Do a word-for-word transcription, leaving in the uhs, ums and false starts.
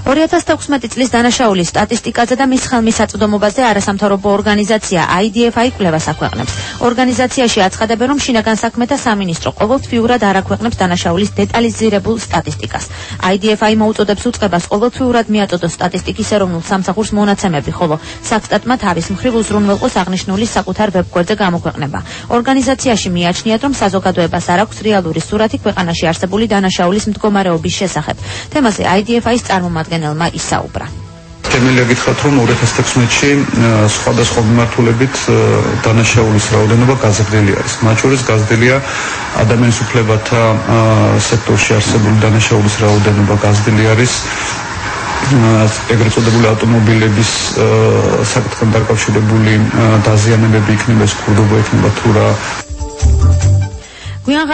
ორი ათას თექვსმეტი წლის დანაშაულის სტატისტიკაზე და მის ხელმისაწვდომობაზე არასამთავრობო ორგანიზაცია I D F I კვლევას აქვეყნებს. ორგანიზაციაში აცხადებენ, რომ შინაგან საქმეთა სამინისტრო ყოველთვიურად არ აქვეყნებს დანაშაულის დეტალიზირებულ სტატისტიკას. I D F I მოუწოდებს უწყებას ყოველთვიურად მიაწოდოს სტატისტიკის ეროვნულ სამსახურს მონაცემები, ხოლო საქსტატმა თავის მხრივ უზრუნველყოს აღნიშნული საკუთარ ვებგვერდზე გამოქვეყნება. ორგანიზაციაში მიაჩნიათ, რომ საზოგადოებას არ აქვს რეალური სურათი ქვეყანაში არსებული დანაშაულის მდგომარეობის შესახებ. თემაზე I D F I-ის წარმომადგენელმა ისაუბრა. შემიძლია გითხრათ, რომ ორი ათას თექვსმეტში სხვადასხვა მიმართულებით დანაშაულის რაოდენობა გაზრდილი არის. მათ შორის გაზრდილია ადამიანის უფლებათა სექტორში არსებული დანაშაულის რაოდენობა გაზრდილი არის. ეგრეთ წოდებული ავტომობილების საკითხთან დაკავშირებული დაზიანებები იქნება, ეს ქურდობა იქნება თუ რა.